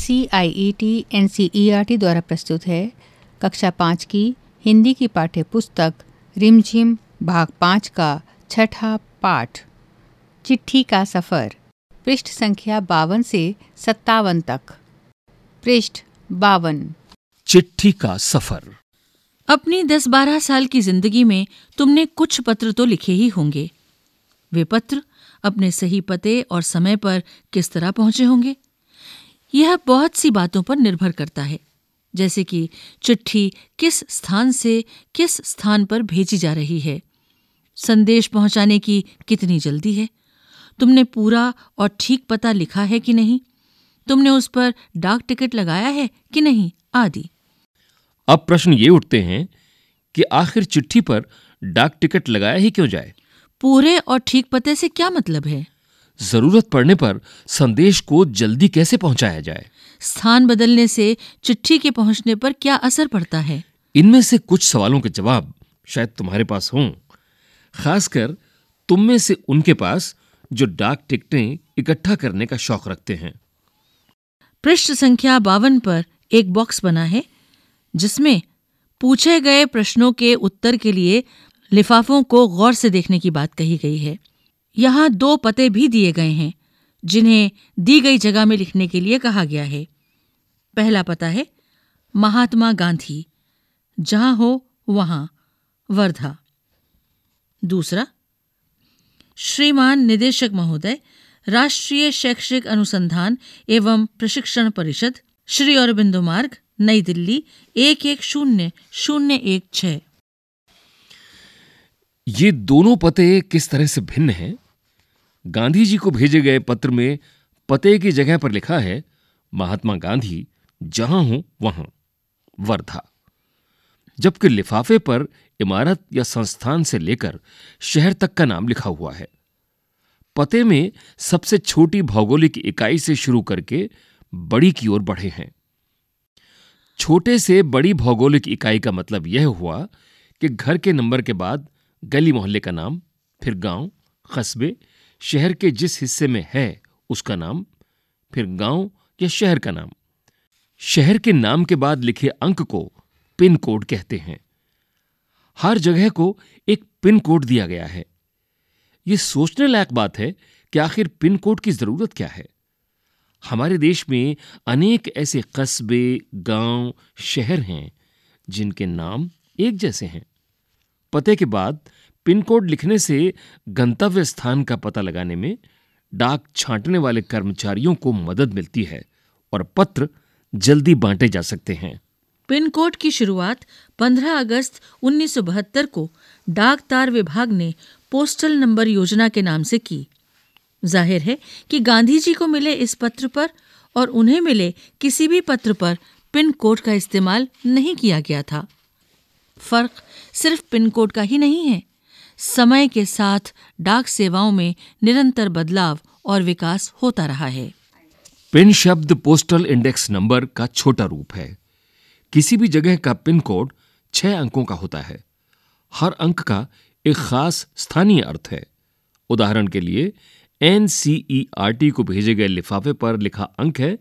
CIET NCERT द्वारा प्रस्तुत है कक्षा 5 की हिंदी की पाठ्य पुस्तक रिमझिम भाग 5 का छठा पाठ चिट्ठी का सफ़र, पृष्ठ संख्या 52 से 57 तक। पृष्ठ 52। चिट्ठी का सफर। अपनी 10-12 साल की जिंदगी में तुमने कुछ पत्र तो लिखे ही होंगे। वे पत्र अपने सही पते और समय पर किस तरह पहुंचे होंगे, यह बहुत सी बातों पर निर्भर करता है, जैसे कि चिट्ठी किस स्थान से किस स्थान पर भेजी जा रही है, संदेश पहुंचाने की कितनी जल्दी है, तुमने पूरा और ठीक पता लिखा है कि नहीं, तुमने उस पर डाक टिकट लगाया है कि नहीं, आदि। अब प्रश्न ये उठते हैं कि आखिर चिट्ठी पर डाक टिकट लगाया ही क्यों जाए? पूरे और ठीक पते से क्या मतलब है? जरूरत पड़ने पर संदेश को जल्दी कैसे पहुंचाया जाए? स्थान बदलने से चिट्ठी के पहुंचने पर क्या असर पड़ता है? इनमें से कुछ सवालों के जवाब शायद तुम्हारे पास हों, खासकर तुम में से उनके पास जो डाक टिकटें इकट्ठा करने का शौक रखते हैं। पृष्ठ संख्या 52 पर एक बॉक्स बना है जिसमें पूछे गए प्रश्नों के उत्तर के लिए लिफाफों को गौर से देखने की बात कही गई है। यहाँ 2 पते भी दिए गए हैं जिन्हें दी गई जगह में लिखने के लिए कहा गया है। पहला पता है महात्मा गांधी, जहां हो वहां, वर्धा। दूसरा, श्रीमान निदेशक महोदय, राष्ट्रीय शैक्षिक अनुसंधान एवं प्रशिक्षण परिषद, श्री अरबिंदो मार्ग, नई दिल्ली 110016। ये दोनों पते किस तरह से भिन्न हैं? गांधी जी को भेजे गए पत्र में पते की जगह पर लिखा है महात्मा गांधी, जहां हूं वहां, वर्धा, जबकि लिफाफे पर इमारत या संस्थान से लेकर शहर तक का नाम लिखा हुआ है। पते में सबसे छोटी भौगोलिक इकाई से शुरू करके बड़ी की ओर बढ़े हैं। छोटे से बड़ी भौगोलिक इकाई का मतलब यह हुआ कि घर के नंबर के बाद गली मोहल्ले का नाम, फिर गांव, कस्बे, शहर के जिस हिस्से में है उसका नाम, फिर गांव या शहर का नाम। शहर के नाम के बाद लिखे अंक को पिन कोड कहते हैं। हर जगह को एक पिन कोड दिया गया है। यह सोचने लायक बात है कि आखिर पिन कोड की जरूरत क्या है। हमारे देश में अनेक ऐसे कस्बे, गांव, शहर हैं जिनके नाम एक जैसे हैं। पते के बाद पिन कोड लिखने से गंतव्य स्थान का पता लगाने में डाक छांटने वाले कर्मचारियों को मदद मिलती है और पत्र जल्दी बांटे जा सकते हैं। पिन कोड की शुरुआत 15 अगस्त 1972 को डाक तार विभाग ने पोस्टल नंबर योजना के नाम से की। जाहिर है कि गांधी जी को मिले इस पत्र पर और उन्हें मिले किसी भी पत्र पर पिन कोड का इस्तेमाल नहीं किया गया था। फर्क सिर्फ पिन कोड का ही नहीं है। समय के साथ डाक सेवाओं में निरंतर बदलाव और विकास होता रहा है। पिन शब्द पोस्टल इंडेक्स नंबर का छोटा रूप है। किसी भी जगह का पिन कोड 6 अंकों का होता है। हर अंक का एक खास स्थानीय अर्थ है। उदाहरण के लिए NCERT को भेजे गए लिफाफे पर लिखा अंक है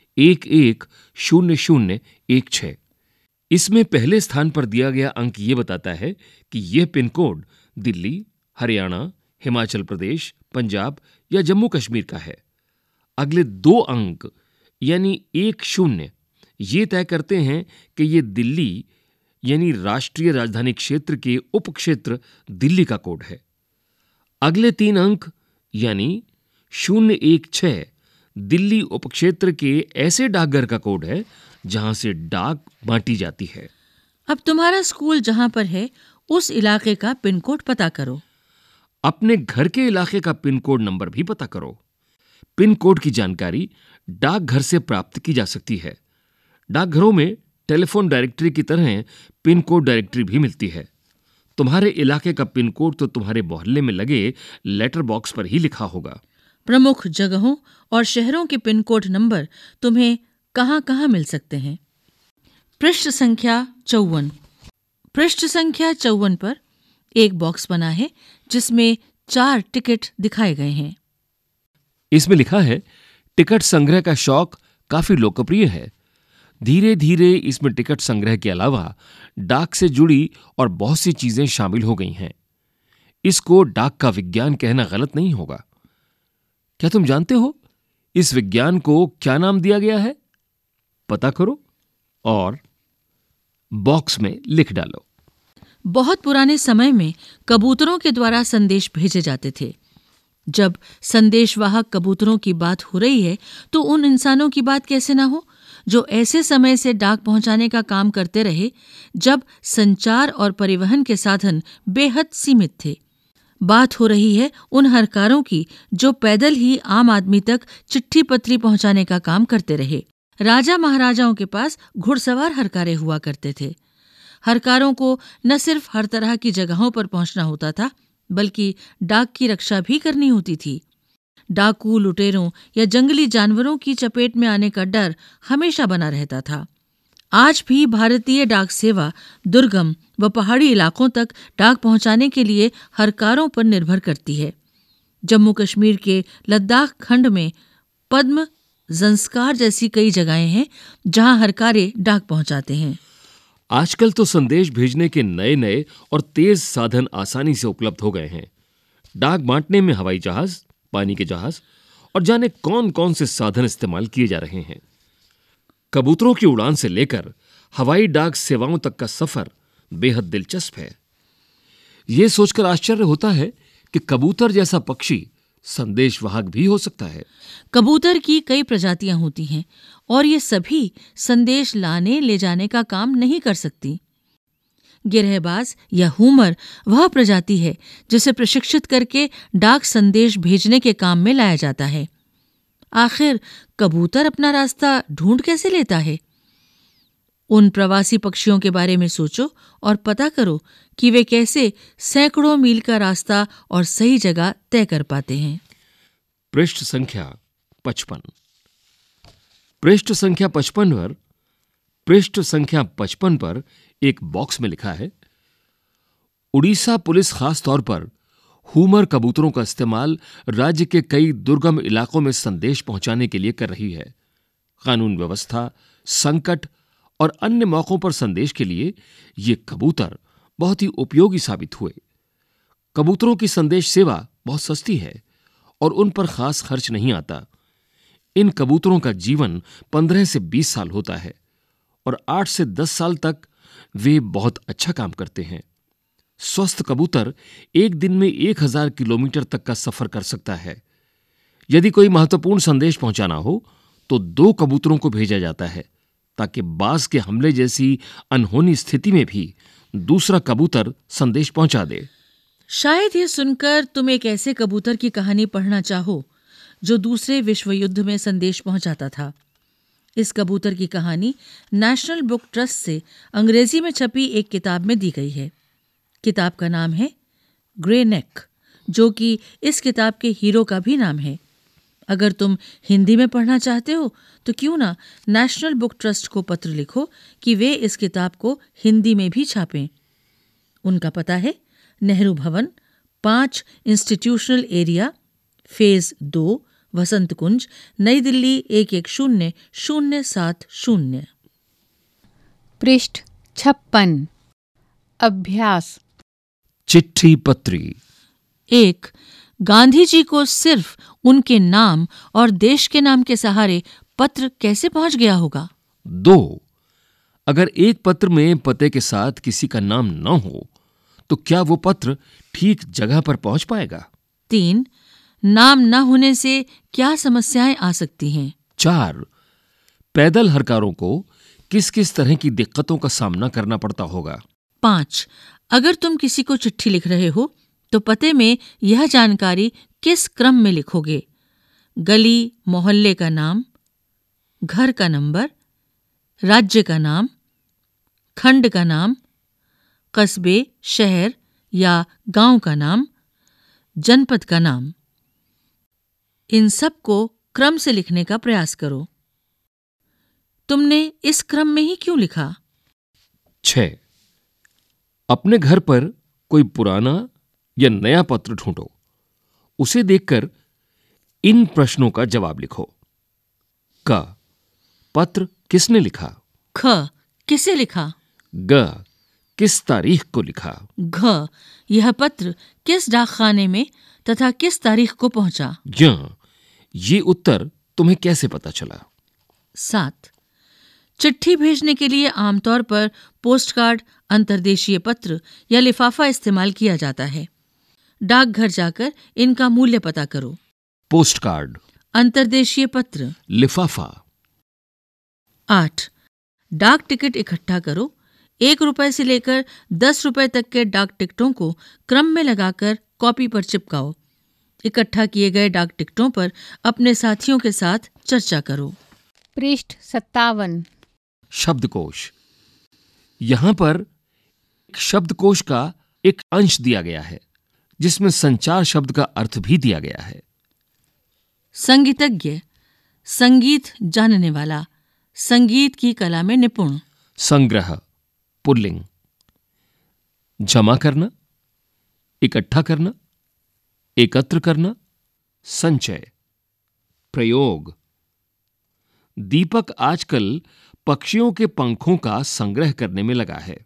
110016। इसमें पहले स्थान पर दिया गया अंक ये बताता है कि यह पिन कोड दिल्ली, हरियाणा, हिमाचल प्रदेश, पंजाब या जम्मू कश्मीर का है। अगले 2 अंक यानी 10 ये तय करते हैं कि यह दिल्ली यानी राष्ट्रीय राजधानी क्षेत्र के उपक्षेत्र दिल्ली का कोड है। अगले 3 अंक यानी 016 दिल्ली उपक्षेत्र के ऐसे डाकघर का कोड है जहां से डाक बांटी जाती है। अब तुम्हारा स्कूल जहां पर है उस इलाके का पिन कोड पता करो। अपने घर के इलाके का पिन कोड नंबर भी पता करो। पिन कोड की जानकारी डाकघर से प्राप्त की जा सकती है। डाकघरों में टेलीफोन डायरेक्टरी की तरह पिन कोड डायरेक्टरी भी मिलती है। तुम्हारे इलाके का पिन कोड तो तुम्हारे मोहल्ले में लगे लेटर बॉक्स पर ही लिखा होगा। प्रमुख जगहों और शहरों के पिन कोड नंबर तुम्हें कहां-कहां मिल सकते हैं। पृष्ठ संख्या 54। पृष्ठ संख्या 54 पर एक बॉक्स बना है जिसमें 4 टिकट दिखाए गए हैं। इसमें लिखा है टिकट संग्रह का शौक काफी लोकप्रिय है। धीरे धीरे इसमें टिकट संग्रह के अलावा डाक से जुड़ी और बहुत सी चीजें शामिल हो गई हैं। इसको डाक का विज्ञान कहना गलत नहीं होगा। क्या तुम जानते हो इस विज्ञान को क्या नाम दिया गया है? पता करो और बॉक्स में लिख डालो। बहुत पुराने समय में कबूतरों के द्वारा संदेश भेजे जाते थे। जब संदेशवाहक कबूतरों की बात हो रही है तो उन इंसानों की बात कैसे ना हो जो ऐसे समय से डाक पहुंचाने का काम करते रहे जब संचार और परिवहन के साधन बेहद सीमित थे। बात हो रही है उन हरकारों की जो पैदल ही आम आदमी तक चिट्ठी पत्री पहुंचाने का काम करते रहे। राजा महाराजाओं के पास घुड़सवार हरकारे हुआ करते थे। हरकारों को न सिर्फ हर तरह की जगहों पर पहुंचना होता था बल्कि डाक की रक्षा भी करनी होती थी। डाकू, लुटेरों या जंगली जानवरों की चपेट में आने का डर हमेशा बना रहता था। आज भी भारतीय डाक सेवा दुर्गम व पहाड़ी इलाकों तक डाक पहुंचाने के लिए हरकारों पर निर्भर करती है। जम्मू कश्मीर के लद्दाख खंड में पद्म, जंस्कार जैसी कई जगहें हैं जहां हरकारे डाक पहुंचाते हैं। आजकल तो संदेश भेजने के नए नए और तेज साधन आसानी से उपलब्ध हो गए हैं। डाक बांटने में हवाई जहाज, पानी के जहाज और जाने कौन कौन से साधन इस्तेमाल किए जा रहे हैं। कबूतरों की उड़ान से लेकर हवाई डाक सेवाओं तक का सफर बेहद दिलचस्प है। यह सोचकर आश्चर्य होता है कि कबूतर जैसा पक्षी संदेशवाहक भी हो सकता है। कबूतर की कई प्रजातियां होती हैं और ये सभी संदेश लाने ले जाने का काम नहीं कर सकती। गिरहबाज या हूमर वह प्रजाति है जिसे प्रशिक्षित करके डाक संदेश भेजने के काम में लाया जाता है। आखिर कबूतर अपना रास्ता ढूंढ कैसे लेता है? उन प्रवासी पक्षियों के बारे में सोचो और पता करो कि वे कैसे सैकड़ों मील का रास्ता और सही जगह तय कर पाते हैं। पृष्ठ संख्या 55। पृष्ठ संख्या 55 पर एक बॉक्स में लिखा है, उड़ीसा पुलिस खास तौर पर हूमर कबूतरों का इस्तेमाल राज्य के कई दुर्गम इलाकों में संदेश पहुंचाने के लिए कर रही है। कानून व्यवस्था, संकट और अन्य मौकों पर संदेश के लिए ये कबूतर बहुत ही उपयोगी साबित हुए। कबूतरों की संदेश सेवा बहुत सस्ती है और उन पर खास खर्च नहीं आता। इन कबूतरों का जीवन 15 से 20 साल होता है और 8 से 10 साल तक वे बहुत अच्छा काम करते हैं। स्वस्थ कबूतर एक दिन में 1000 किलोमीटर तक का सफर कर सकता है। यदि कोई महत्वपूर्ण संदेश पहुंचाना हो तो 2 कबूतरों को भेजा जाता है ताकि बाज के हमले जैसी अनहोनी स्थिति में भी दूसरा कबूतर संदेश पहुंचा दे। शायद ये सुनकर तुम एक ऐसे कबूतर की कहानी पढ़ना चाहो जो दूसरे विश्व युद्ध में संदेश पहुंचाता था। इस कबूतर की कहानी नेशनल बुक ट्रस्ट से अंग्रेजी में छपी एक किताब में दी गई है। किताब का नाम है ग्रे नेक, जो कि इस किताब के हीरो का भी नाम है। अगर तुम हिंदी में पढ़ना चाहते हो तो क्यों ना नेशनल बुक ट्रस्ट को पत्र लिखो कि वे इस किताब को हिंदी में भी छापें। उनका पता है Nehru Bhawan, 5 institutional area, phase 2, Vasant Kunj, New Delhi 110070। पृष्ठ 56। अभ्यास। चिट्ठी पत्री। 1. गांधी जी को सिर्फ उनके नाम और देश के नाम के सहारे पत्र कैसे पहुंच गया होगा? 2. अगर एक पत्र में पते के साथ किसी का नाम न हो तो क्या वो पत्र ठीक जगह पर पहुंच पाएगा? 3. नाम न होने से क्या समस्याएं आ सकती हैं? 4. पैदल हरकारों को किस किस तरह की दिक्कतों का सामना करना पड़ता होगा? 5. अगर तुम किसी को चिट्ठी लिख रहे हो तो पते में यह जानकारी किस क्रम में लिखोगे? गली मोहल्ले का नाम, घर का नंबर, राज्य का नाम, खंड का नाम, कस्बे, शहर या गांव का नाम, जनपद का नाम। इन सब को क्रम से लिखने का प्रयास करो। तुमने इस क्रम में ही क्यों लिखा? 6. अपने घर पर कोई पुराना या नया पत्र ढूंढो। उसे देखकर इन प्रश्नों का जवाब लिखो। क. पत्र किसने लिखा? ख. किसे लिखा? ग. किस तारीख को लिखा? घ. यह पत्र किस डाकखाने में तथा किस तारीख को पहुंचा? य. ये उत्तर तुम्हें कैसे पता चला? 7. चिट्ठी भेजने के लिए आमतौर पर पोस्टकार्ड, अंतर्देशीय पत्र या लिफाफा इस्तेमाल किया जाता है। डाकघर जाकर इनका मूल्य पता करो। पोस्टकार्ड, अंतर्देशीय पत्र, लिफाफा। 8. डाक टिकट इकट्ठा करो। 1 रुपए से लेकर 10 रुपए तक के डाक टिकटों को क्रम में लगाकर कॉपी पर चिपकाओ। इकट्ठा किए गए डाक टिकटों पर अपने साथियों के साथ चर्चा करो। पृष्ठ 57। शब्दकोश। यहां पर शब्दकोश का एक अंश दिया गया है जिसमें संचार शब्द का अर्थ भी दिया गया है। संगीतज्ञ, संगीत जानने वाला, संगीत की कला में निपुण। संग्रह, पुल्लिंग। जमा करना, इकट्ठा करना, एकत्र करना, संचय। प्रयोग। दीपक आजकल पक्षियों के पंखों का संग्रह करने में लगा है।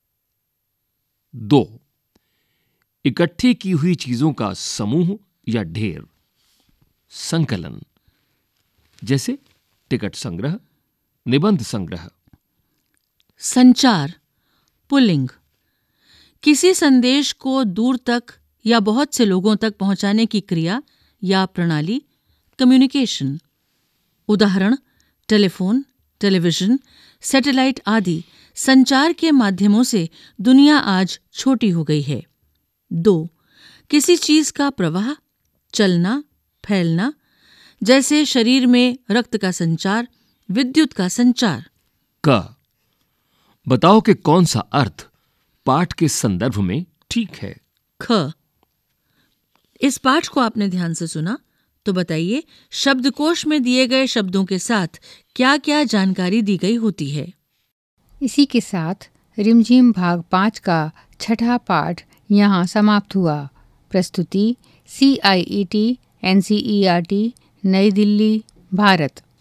2. इकट्ठी की हुई चीजों का समूह या ढेर। संकलन, जैसे टिकट संग्रह, निबंध संग्रह। संचार, पुल्लिंग। किसी संदेश को दूर तक या बहुत से लोगों तक पहुंचाने की क्रिया या प्रणाली, कम्युनिकेशन। उदाहरण, टेलीफोन, टेलीविजन, सैटेलाइट आदि संचार के माध्यमों से दुनिया आज छोटी हो गई है। 2. किसी चीज का प्रवाह, चलना, फैलना, जैसे शरीर में रक्त का संचार, विद्युत का संचार। क. बताओ कि कौन सा अर्थ पाठ के संदर्भ में ठीक है। ख. इस पाठ को आपने ध्यान से सुना, तो बताइए शब्दकोश में दिए गए शब्दों के साथ क्या क्या जानकारी दी गई होती है। इसी के साथ रिमझिम भाग 5 का छठा पाठ यहाँ समाप्त हुआ। प्रस्तुति CIET NCERT, नई दिल्ली, भारत।